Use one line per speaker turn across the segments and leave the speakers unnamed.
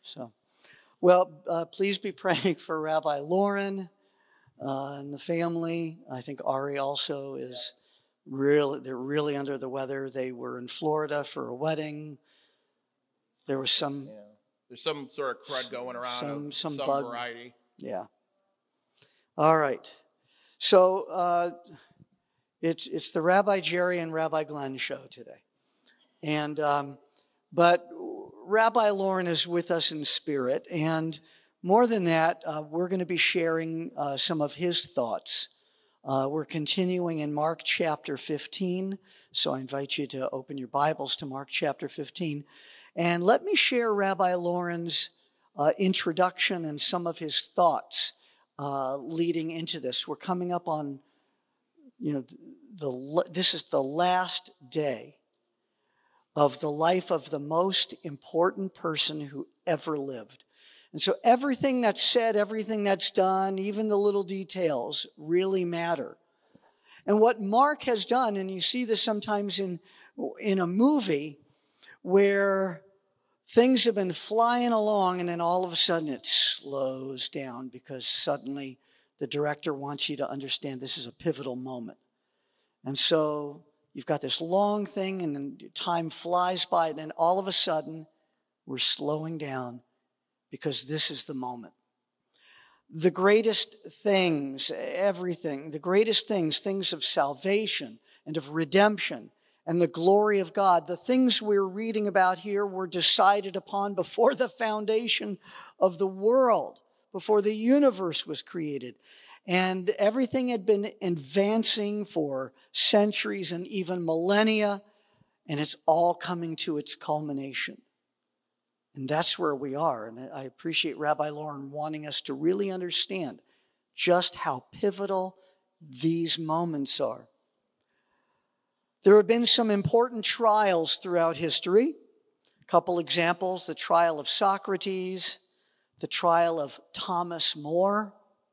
So, well, please be praying for Rabbi Lauren and the family. I think Ari also is they're really under the weather. They were in Florida for a wedding. There was some...
Yeah. There's some sort of crud going around
some
of some
bug.
variety.
Yeah. All right. So it's the Rabbi Jerry and Rabbi Glenn show today. And but Rabbi Lauren is with us in spirit. And more than that, we're going to be sharing some of his thoughts. We're continuing in Mark chapter 15. So I invite you to open your Bibles to Mark chapter 15. And let me share Rabbi Lauren's introduction and some of his thoughts leading into this. We're coming up on, this is the last day of the life of the most important person who ever lived. And so everything that's said, everything that's done, even the little details really matter. And what Mark has done, and you see this sometimes in a movie where things have been flying along and then all of a sudden it slows down because suddenly the director wants you to understand this is a pivotal moment. And so you've got this long thing and then time flies by and then all of a sudden we're slowing down because this is the moment. The greatest things, everything, the greatest things of salvation and of redemption and the glory of God, the things we're reading about here were decided upon before the foundation of the world, before the universe was created. And everything had been advancing for centuries and even millennia, and it's all coming to its culmination. And that's where we are. And I appreciate Rabbi Lauren wanting us to really understand just how pivotal these moments are. There have been some important trials throughout history. A couple examples, the trial of Socrates, the trial of Thomas More,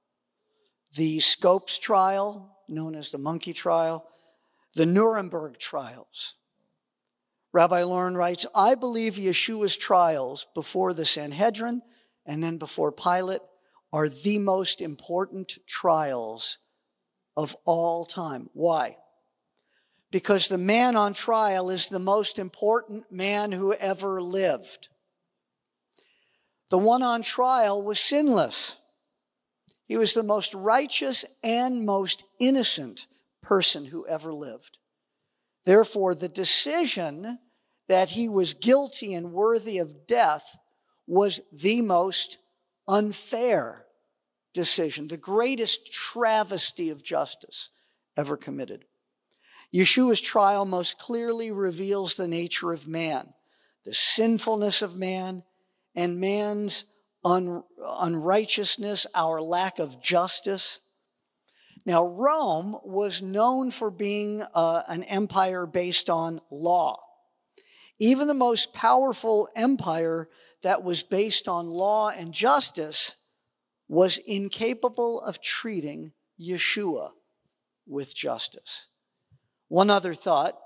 the Scopes trial, known as the monkey trial, the Nuremberg trials. Rabbi Lauren writes, I believe Yeshua's trials before the Sanhedrin and then before Pilate are the most important trials of all time. Why? Because the man on trial is the most important man who ever lived. The one on trial was sinless. He was the most righteous and most innocent person who ever lived. Therefore, the decision that he was guilty and worthy of death was the most unfair decision, the greatest travesty of justice ever committed. Yeshua's trial most clearly reveals the nature of man, the sinfulness of man, and man's unrighteousness, our lack of justice. Now, Rome was known for being an empire based on law. Even the most powerful empire that was based on law and justice was incapable of treating Yeshua with justice. One other thought.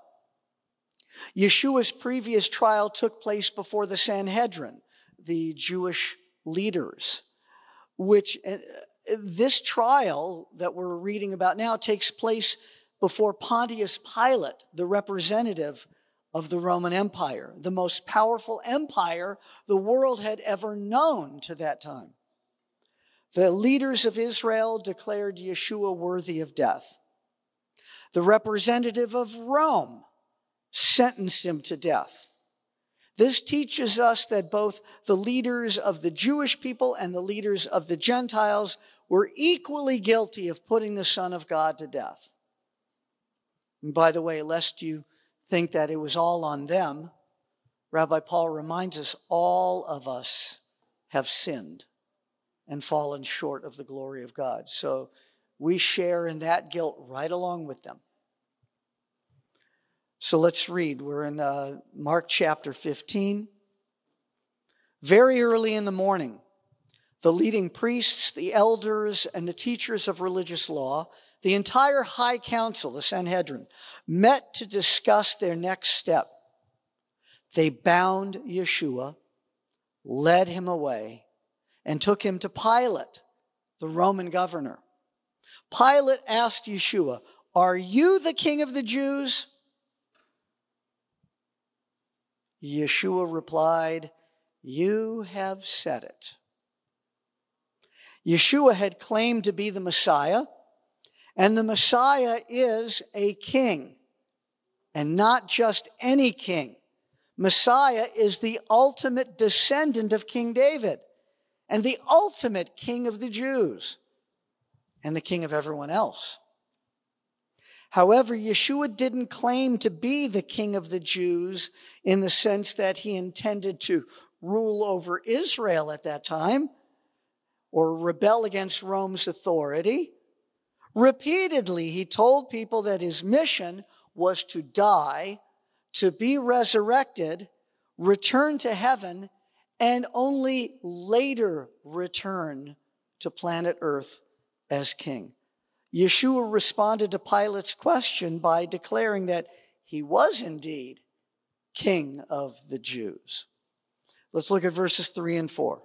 Yeshua's previous trial took place before the Sanhedrin, the Jewish leaders, which this trial that we're reading about now takes place before Pontius Pilate, the representative of the Roman Empire, the most powerful empire the world had ever known to that time. The leaders of Israel declared Yeshua worthy of death. The representative of Rome sentenced him to death. This teaches us that both the leaders of the Jewish people and the leaders of the Gentiles were equally guilty of putting the Son of God to death. And by the way, lest you think that it was all on them, Rabbi Paul reminds us all of us have sinned and fallen short of the glory of God. So we share in that guilt right along with them. So let's read. We're in Mark chapter 15. Very early in the morning, the leading priests, the elders, and the teachers of religious law, the entire high council, the Sanhedrin, met to discuss their next step. They bound Yeshua, led him away and took him to Pilate, the Roman governor. Pilate asked Yeshua, "Are you the king of the Jews?" Yeshua replied, "You have said it." Yeshua had claimed to be the Messiah, and the Messiah is a king, and not just any king. Messiah is the ultimate descendant of King David, and the ultimate king of the Jews, and the king of everyone else. However, Yeshua didn't claim to be the king of the Jews in the sense that he intended to rule over Israel at that time or rebel against Rome's authority. Repeatedly, he told people that his mission was to die, to be resurrected, return to heaven, and only later return to planet Earth as king. Yeshua responded to Pilate's question by declaring that he was indeed king of the Jews. Let's look at verses 3 and 4.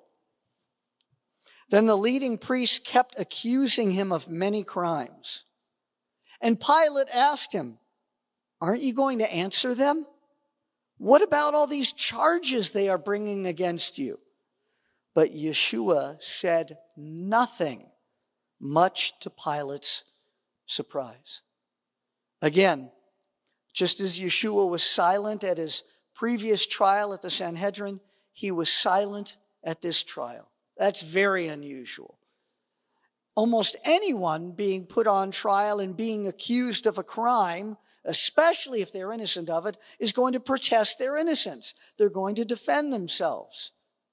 Then the leading priests kept accusing him of many crimes. And Pilate asked him, "Aren't you going to answer them? What about all these charges they are bringing against you?" But Yeshua said nothing, much to Pilate's surprise. Again, just as Yeshua was silent at his previous trial at the Sanhedrin, he was silent at this trial. That's very unusual. Almost anyone being put on trial and being accused of a crime, especially if they're innocent of it, is going to protest their innocence. They're going to defend themselves.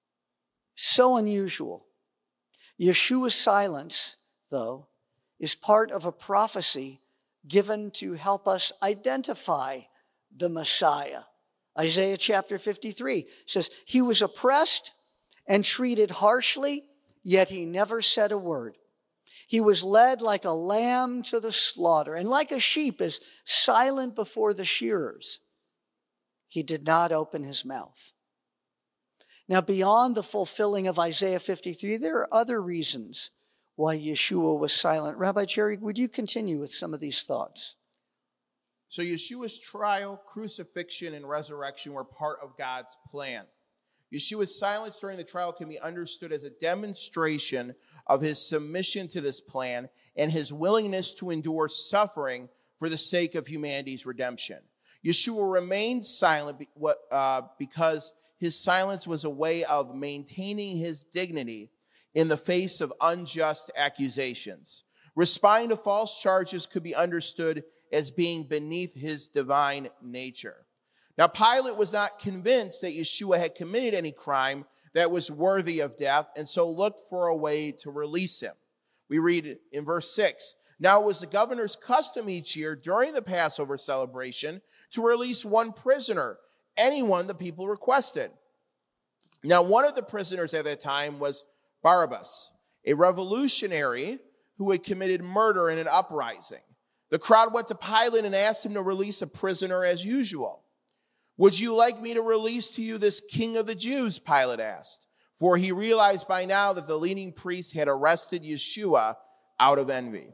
So unusual. Yeshua's silence, though, is part of a prophecy given to help us identify the Messiah. Isaiah chapter 53 says, "He was oppressed and treated harshly, yet he never said a word. He was led like a lamb to the slaughter, and like a sheep is silent before the shearers. He did not open his mouth." Now, beyond the fulfilling of Isaiah 53, there are other reasons why Yeshua was silent. Rabbi Jerry, would you continue with some of these thoughts?
So Yeshua's trial, crucifixion, and resurrection were part of God's plan. Yeshua's silence during the trial can be understood as a demonstration of his submission to this plan and his willingness to endure suffering for the sake of humanity's redemption. Yeshua remained silent because his silence was a way of maintaining his dignity in the face of unjust accusations. Responding to false charges could be understood as being beneath his divine nature. Now, Pilate was not convinced that Yeshua had committed any crime that was worthy of death, and so looked for a way to release him. We read in verse 6, "Now it was the governor's custom each year during the Passover celebration to release one prisoner, anyone the people requested. Now, one of the prisoners at that time was Barabbas, a revolutionary who had committed murder in an uprising. The crowd went to Pilate and asked him to release a prisoner as usual. 'Would you like me to release to you this king of the Jews?' Pilate asked, for he realized by now that the leading priests had arrested Yeshua out of envy.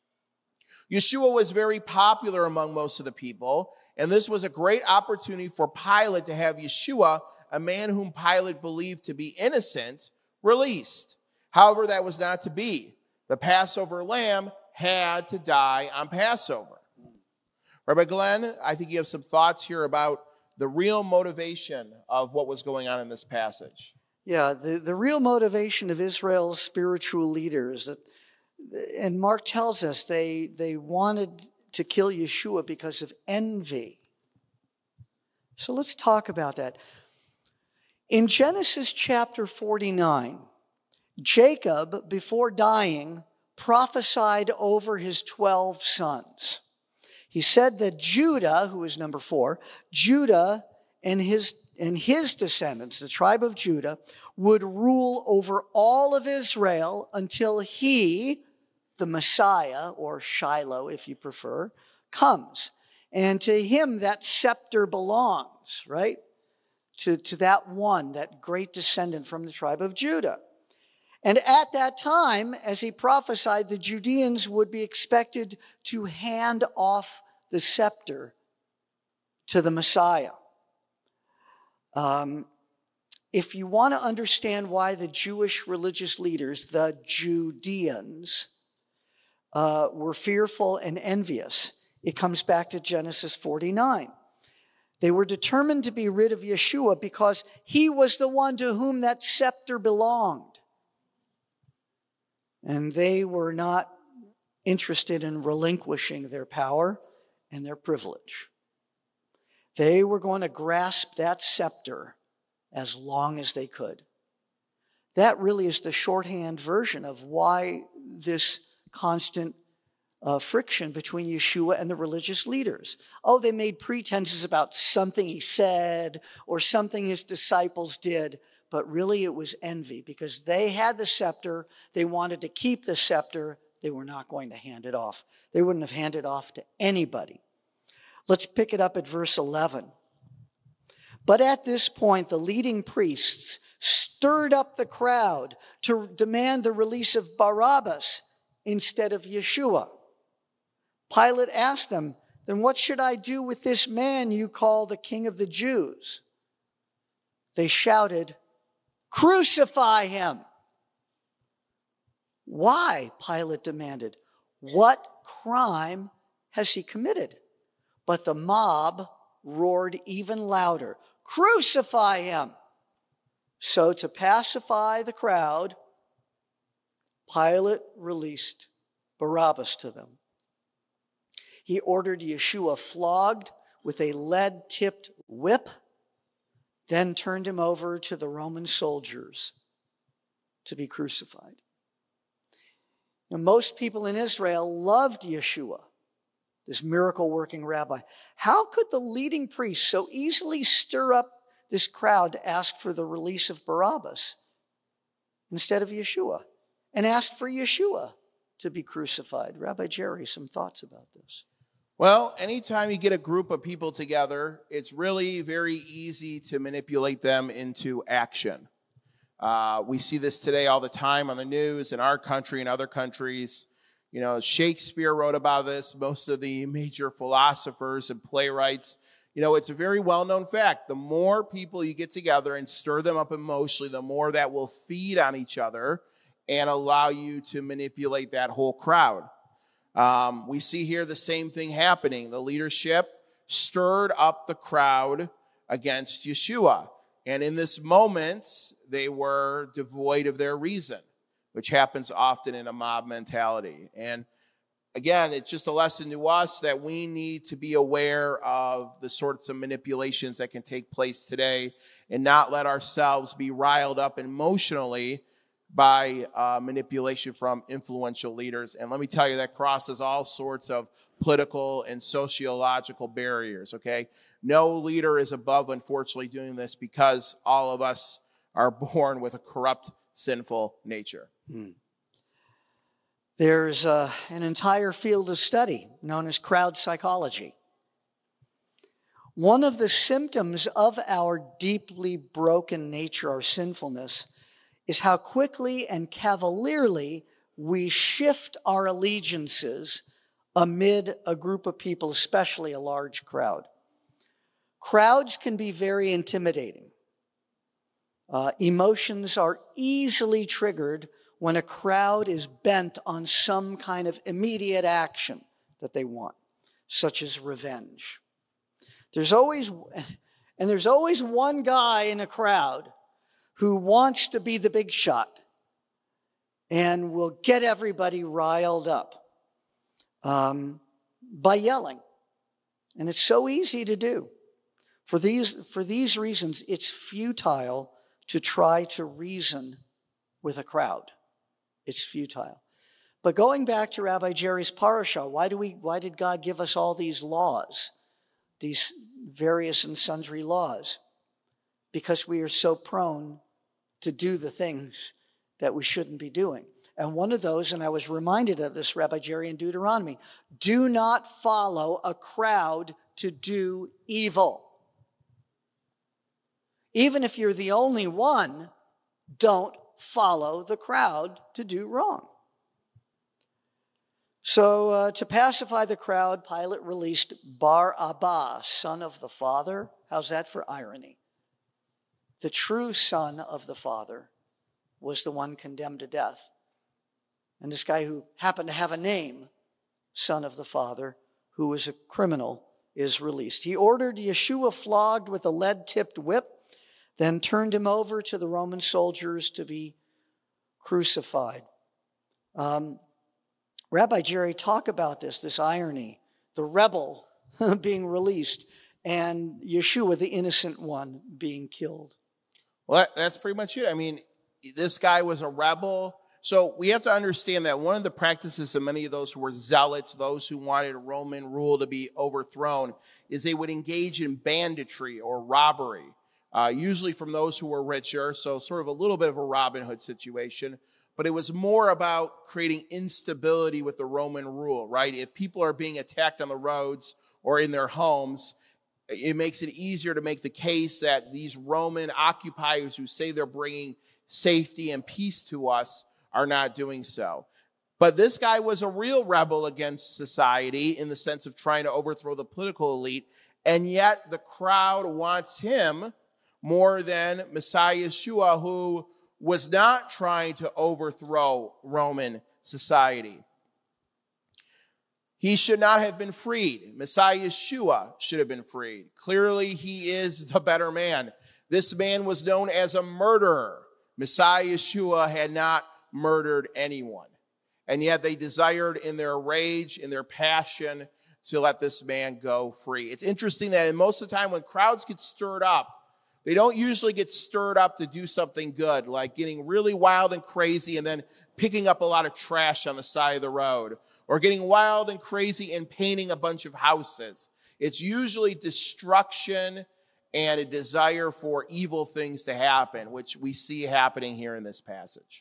Yeshua was very popular among most of the people, and this was a great opportunity for Pilate to have Yeshua, a man whom Pilate believed to be innocent, released. However, that was not to be. The Passover lamb had to die on Passover." Rabbi Glenn, I think you have some thoughts here about the real motivation of what was going on in this passage.
Yeah, the real motivation of Israel's spiritual leaders, and Mark tells us they wanted to kill Yeshua because of envy. So let's talk about that. In Genesis chapter 49, Jacob, before dying, prophesied over his 12 sons. He said that Judah, who is number 4, Judah and his descendants, the tribe of Judah, would rule over all of Israel until he, the Messiah, or Shiloh if you prefer, comes. And to him that scepter belongs, right? to that one, that great descendant from the tribe of Judah. And at that time, as he prophesied, the Judeans would be expected to hand off the scepter to the Messiah. If you want to understand why the Jewish religious leaders, the Judeans, were fearful and envious, it comes back to Genesis 49. They were determined to be rid of Yeshua because he was the one to whom that scepter belonged. And they were not interested in relinquishing their power and their privilege. They were going to grasp that scepter as long as they could. That really is the shorthand version of why this constant friction between Yeshua and the religious leaders. Oh, they made pretenses about something he said or something his disciples did, but really it was envy because they had the scepter. They wanted to keep the scepter. They were not going to hand it off. They wouldn't have handed it off to anybody. Let's pick it up at verse 11. But at this point, the leading priests stirred up the crowd to demand the release of Barabbas instead of Yeshua. Pilate asked them, "Then what should I do with this man you call the King of the Jews?" They shouted, "Crucify him!" "Why?" Pilate demanded. "What crime has he committed?" But the mob roared even louder, "Crucify him!" So to pacify the crowd, Pilate released Barabbas to them. He ordered Yeshua flogged with a lead-tipped whip, then turned him over to the Roman soldiers to be crucified. Now, most people in Israel loved Yeshua, this miracle-working rabbi. How could the leading priests so easily stir up this crowd to ask for the release of Barabbas instead of Yeshua and ask for Yeshua to be crucified? Rabbi Jerry, some thoughts about this?
Well, anytime you get a group of people together, it's really very easy to manipulate them into action. We see this today all the time on the news in our country and other countries. You know, Shakespeare wrote about this. Most of the major philosophers and playwrights, you know, it's a very well-known fact. The more people you get together and stir them up emotionally, the more that will feed on each other and allow you to manipulate that whole crowd. We see here the same thing happening. The leadership stirred up the crowd against Yeshua. And in this moment, they were devoid of their reason, which happens often in a mob mentality. And again, it's just a lesson to us that we need to be aware of the sorts of manipulations that can take place today and not let ourselves be riled up emotionally by manipulation from influential leaders. And let me tell you, that crosses all sorts of political and sociological barriers, okay? No leader is above, unfortunately, doing this because all of us are born with a corrupt, sinful nature.
There's an entire field of study known as crowd psychology. One of the symptoms of our deeply broken nature, our sinfulness, is how quickly and cavalierly we shift our allegiances amid a group of people, especially a large crowd. Crowds can be very intimidating. Emotions are easily triggered when a crowd is bent on some kind of immediate action that they want, such as revenge. There's always one guy in a crowd who wants to be the big shot and will get everybody riled up by yelling. And it's so easy to do. For these reasons, it's futile to try to reason with a crowd. It's futile. But going back to Rabbi Jerry's parasha, why did God give us all these laws, these various and sundry laws? Because we are so prone to do the things that we shouldn't be doing. And one of those, and I was reminded of this, Rabbi Jerry, in Deuteronomy, do not follow a crowd to do evil. Even if you're the only one, don't follow the crowd to do wrong. So to pacify the crowd, Pilate released Barabbas, son of the Father. How's that for irony? The true son of the Father was the one condemned to death. And this guy who happened to have a name, son of the Father, who was a criminal, is released. He ordered Yeshua flogged with a lead-tipped whip, then turned him over to the Roman soldiers to be crucified. Rabbi Jerry, talk about this irony, the rebel being released and Yeshua, the innocent one, being killed.
Well, that's pretty much it. I mean, this guy was a rebel. So we have to understand that one of the practices of many of those who were zealots, those who wanted Roman rule to be overthrown, is they would engage in banditry or robbery, usually from those who were richer, so sort of a little bit of a Robin Hood situation. But it was more about creating instability with the Roman rule, right? If people are being attacked on the roads or in their homes, it makes it easier to make the case that these Roman occupiers who say they're bringing safety and peace to us are not doing so. But this guy was a real rebel against society in the sense of trying to overthrow the political elite, and yet the crowd wants him more than Messiah Yeshua, who was not trying to overthrow Roman society. He should not have been freed. Messiah Yeshua should have been freed. Clearly, he is the better man. This man was known as a murderer. Messiah Yeshua had not murdered anyone. And yet they desired in their rage, in their passion, to let this man go free. It's interesting that most of the time when crowds get stirred up, they don't usually get stirred up to do something good, like getting really wild and crazy and then picking up a lot of trash on the side of the road, or getting wild and crazy and painting a bunch of houses. It's usually destruction and a desire for evil things to happen, which we see happening here in this passage.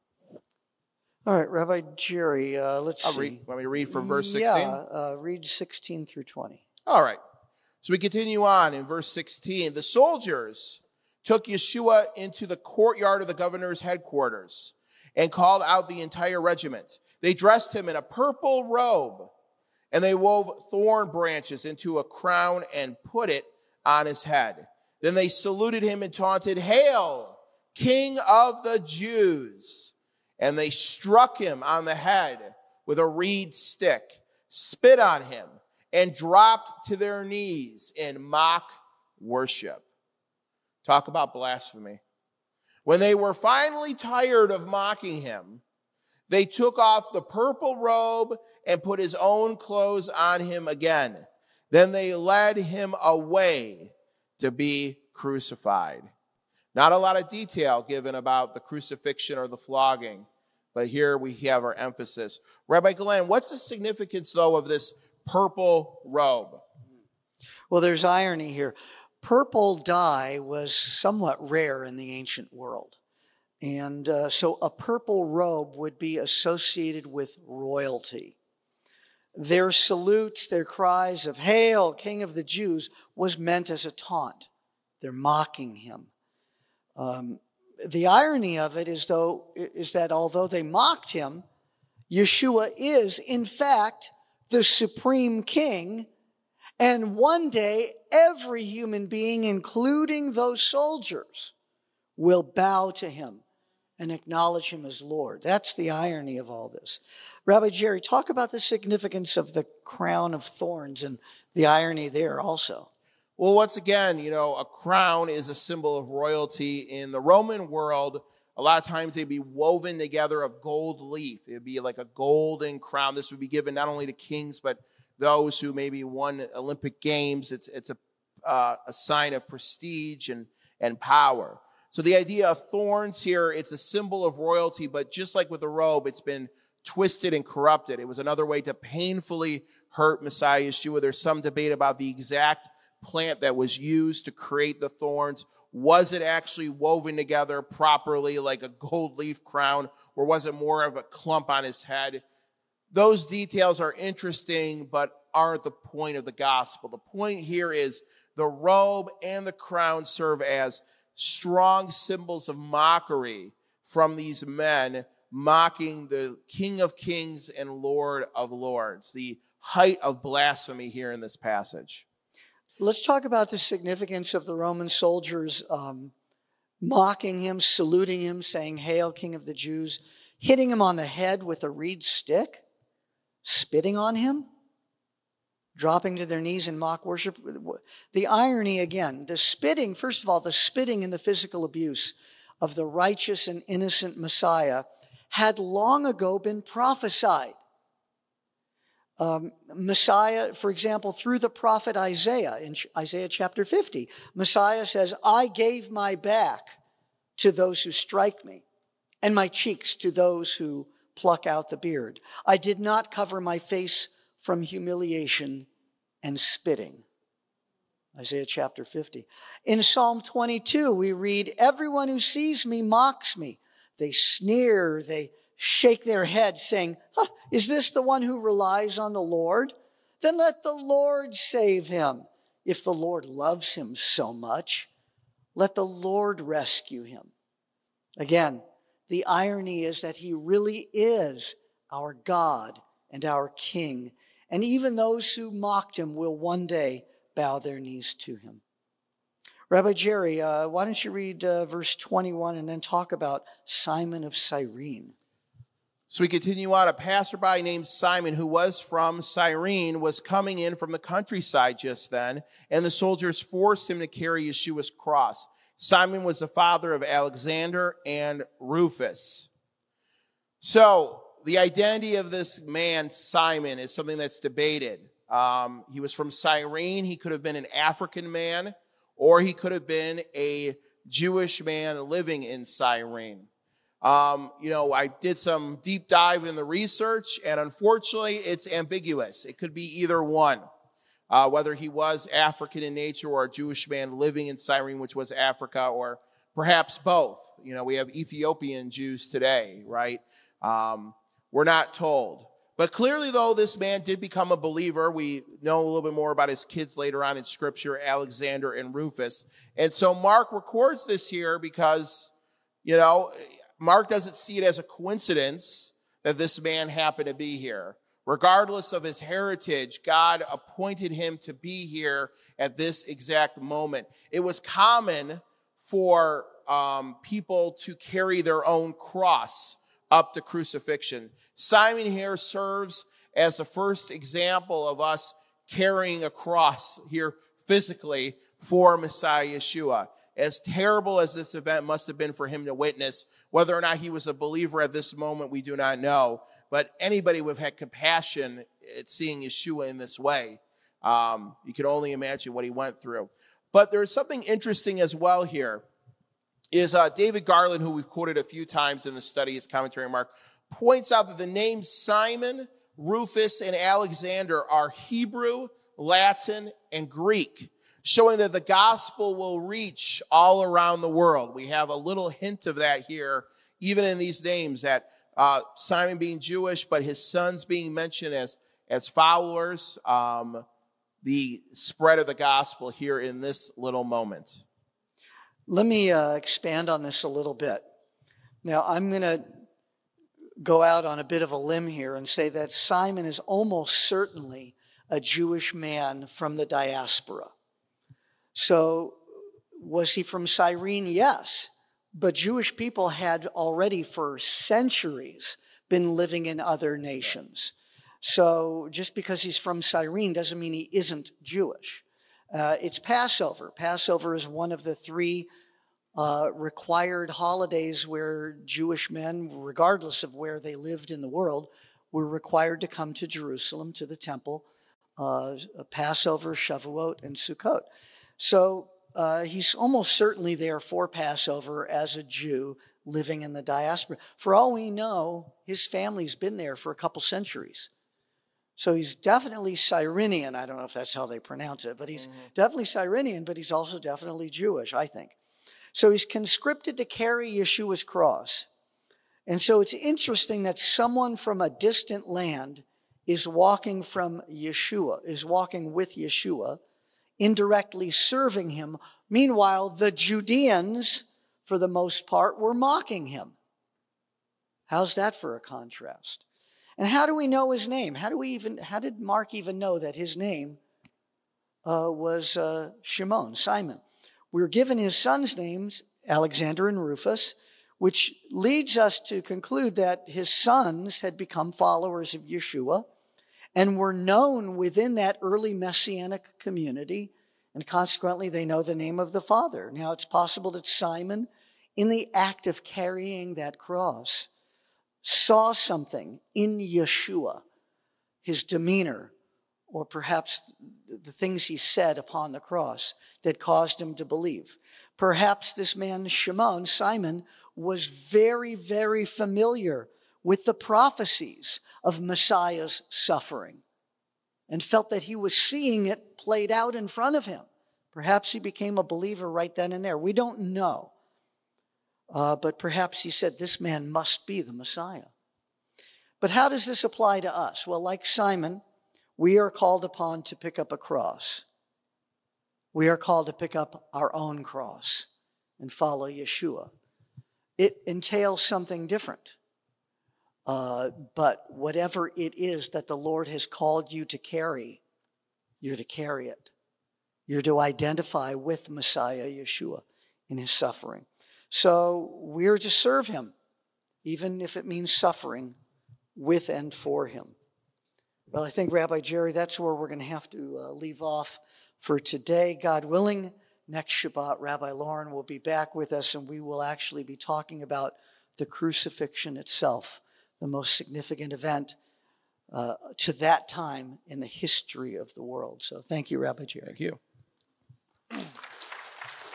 All right, Rabbi Jerry, let's see.
Want me to read from verse 16?
Yeah, read 16 through 20.
All right. So we continue on in verse 16. The soldiers took Yeshua into the courtyard of the governor's headquarters and called out the entire regiment. They dressed him in a purple robe, and they wove thorn branches into a crown and put it on his head. Then they saluted him and taunted, "Hail, King of the Jews!" And they struck him on the head with a reed stick, spit on him, and dropped to their knees in mock worship. Talk about blasphemy. When they were finally tired of mocking him, they took off the purple robe and put his own clothes on him again. Then they led him away to be crucified. Not a lot of detail given about the crucifixion or the flogging, but here we have our emphasis. Rabbi Glenn, what's the significance, though, of this purple robe?
Well, there's irony here. Purple dye was somewhat rare in the ancient world. And so a purple robe would be associated with royalty. Their salutes, their cries of "Hail, King of the Jews," was meant as a taunt. They're mocking him. The irony of it is that although they mocked him, Yeshua is, in fact, the supreme king. And one day, every human being, including those soldiers, will bow to him and acknowledge him as Lord. That's the irony of all this. Rabbi Jerry, talk about the significance of the crown of thorns and the irony there also.
Well, once again, a crown is a symbol of royalty. In the Roman world, a lot of times they'd be woven together of gold leaf. It'd be like a golden crown. This would be given not only to kings, but those who maybe won Olympic Games. It's a sign of prestige and power. So the idea of thorns here, it's a symbol of royalty, but just like with the robe, it's been twisted and corrupted. It was another way to painfully hurt Messiah Yeshua. There's some debate about the exact plant that was used to create the thorns. Was it actually woven together properly like a gold leaf crown, or was it more of a clump on his head? Those details are interesting, but aren't the point of the gospel. The point here is the robe and the crown serve as strong symbols of mockery from these men mocking the King of Kings and Lord of Lords, the height of blasphemy here in this passage.
Let's talk about the significance of the Roman soldiers mocking him, saluting him, saying, "Hail, King of the Jews," hitting him on the head with a reed stick, spitting on him, dropping to their knees in mock worship. The irony again, the spitting, first of all, the spitting and the physical abuse of the righteous and innocent Messiah had long ago been prophesied. Messiah, for example, through the prophet Isaiah, in Isaiah chapter 50, Messiah says, "I gave my back to those who strike me, and my cheeks to those who pluck out the beard. I did not cover my face from humiliation and spitting." Isaiah chapter 50. In Psalm 22, we read, "Everyone who sees me mocks me. They sneer, they shake their head, saying, is this the one who relies on the Lord? Then let the Lord save him. If the Lord loves him so much, let the Lord rescue him." Again, the irony is that he really is our God and our King. And even those who mocked him will one day bow their knees to him. Rabbi Jerry, why don't you read verse 21 and then talk about Simon of Cyrene?
So we continue on. A passerby named Simon, who was from Cyrene, was coming in from the countryside just then, and the soldiers forced him to carry Yeshua's cross. Simon was the father of Alexander and Rufus. So the identity of this man, Simon, is something that's debated. He was from Cyrene. He could have been an African man, or he could have been a Jewish man living in Cyrene. I did some deep dive in the research, and unfortunately, it's ambiguous. It could be either one, whether he was African in nature or a Jewish man living in Cyrene, which was Africa, or perhaps both. We have Ethiopian Jews today, right? We're not told. But clearly, though, this man did become a believer. We know a little bit more about his kids later on in Scripture, Alexander and Rufus. And so Mark records this here because, Mark doesn't see it as a coincidence that this man happened to be here. Regardless of his heritage, God appointed him to be here at this exact moment. It was common for people to carry their own cross up to crucifixion. Simon here serves as the first example of us carrying a cross here physically for Messiah Yeshua. As terrible as this event must have been for him to witness, whether or not he was a believer at this moment, we do not know. But anybody would have had compassion at seeing Yeshua in this way. You can only imagine what he went through. But there's something interesting as well here. Is David Garland, who we've quoted a few times in the study, his commentary mark, points out that the names Simon, Rufus, and Alexander are Hebrew, Latin, and Greek, showing that the gospel will reach all around the world. We have a little hint of that here, even in these names, that Simon being Jewish, but his sons being mentioned as followers, the spread of the gospel here in this little moment.
Let me expand on this a little bit. Now, I'm going to go out on a bit of a limb here and say that Simon is almost certainly a Jewish man from the diaspora. So, was he from Cyrene? Yes. But Jewish people had already for centuries been living in other nations. So, just because he's from Cyrene doesn't mean he isn't Jewish. It's Passover. Passover is one of the three required holidays where Jewish men, regardless of where they lived in the world, were required to come to Jerusalem, to the temple, Passover, Shavuot, and Sukkot. So he's almost certainly there for Passover as a Jew living in the diaspora. For all we know, his family's been there for a couple centuries. So he's definitely Cyrenian. I don't know if that's how they pronounce it, but he's definitely Cyrenian, but he's also definitely Jewish, I think. So he's conscripted to carry Yeshua's cross. And so it's interesting that someone from a distant land is walking with Yeshua indirectly serving him. Meanwhile, the Judeans, for the most part, were mocking him. How's that for a contrast? And how do we know his name? How did Mark even know that his name was Shimon, Simon? We're given his sons' names, Alexander and Rufus, which leads us to conclude that his sons had become followers of Yeshua and were known within that early Messianic community, and consequently they know the name of the Father. Now it's possible that Simon, in the act of carrying that cross, saw something in Yeshua, his demeanor, or perhaps the things he said upon the cross that caused him to believe. Perhaps this man, Shimon, Simon, was very, very familiar with the prophecies of Messiah's suffering and felt that he was seeing it played out in front of him. Perhaps he became a believer right then and there. We don't know. But perhaps he said, this man must be the Messiah. But how does this apply to us? Well, like Simon, we are called upon to pick up a cross. We are called to pick up our own cross and follow Yeshua. It entails something different. But whatever it is that the Lord has called you to carry, you're to carry it. You're to identify with Messiah Yeshua in his suffering. So we're to serve him, even if it means suffering with and for him. Well, I think, Rabbi Jerry, that's where we're going to have to leave off for today. God willing, next Shabbat, Rabbi Lauren will be back with us, and we will actually be talking about the crucifixion itself, the most significant event to that time in the history of the world. So thank you, Rabbi Jerry.
Thank you.